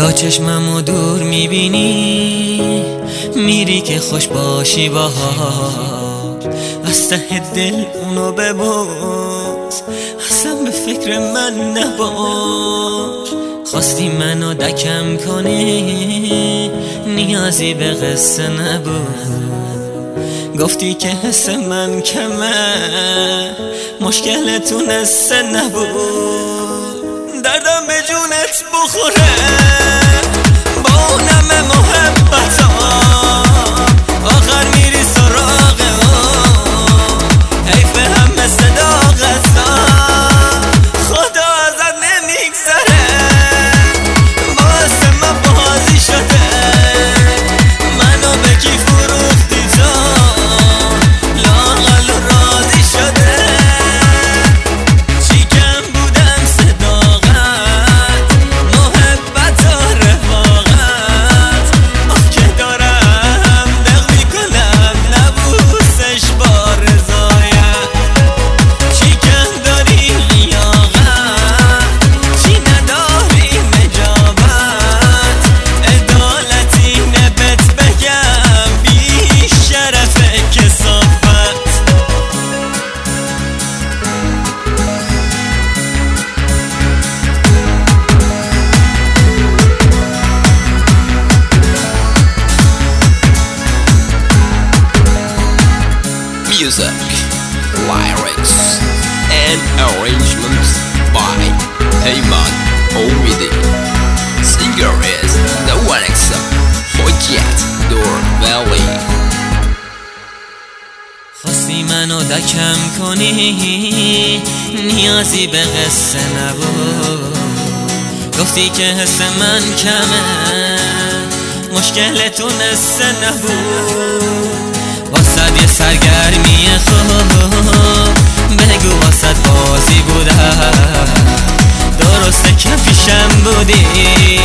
تا چشممو دور میبینی میری که خوش باشی باهاش، از ته دل اونو ببوس، اصلا به فکر من نباش. خواستی منو دکم کنی نیازی به قصه نبود، گفتی که حس من کمه مشکل تونسته نبود. دردم به جونت بخوره با اونم محبتا، آخر میری سراغ حیف همه صداقتا، خدا ازت نمیگذره واسه من بازی شده، منو به کی فروختی تو لاغل و راضی شده. چی کم بودم صداقت محبت و رفاقت، آخ که دارم دق میکنم نبوسش با رضایت. چی کم داری لیاقت، چی نداری نجابت، عدالتی نبت بگم بی شرف کسافت. Music, lyrics, and arrangements by Heyman Omidi. Singer is the one except Hojat Dur Valley. خواستی منو دکم کنی نیازی به قصه نبود، گفتی که حس من کمه مشکل تونسته نبود. واسد یه سرگرمی خوب بگو واسد بازی بودم، درسته که پیشم بودی